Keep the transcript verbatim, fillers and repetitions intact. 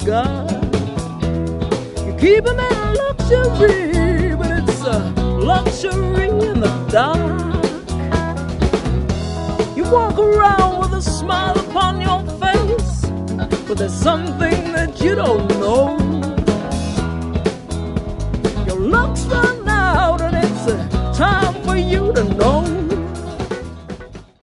God. You keep them in luxury, but it's a luxury in the dark. You walk around with a smile upon your face, but there's something that you don't know. Your looks run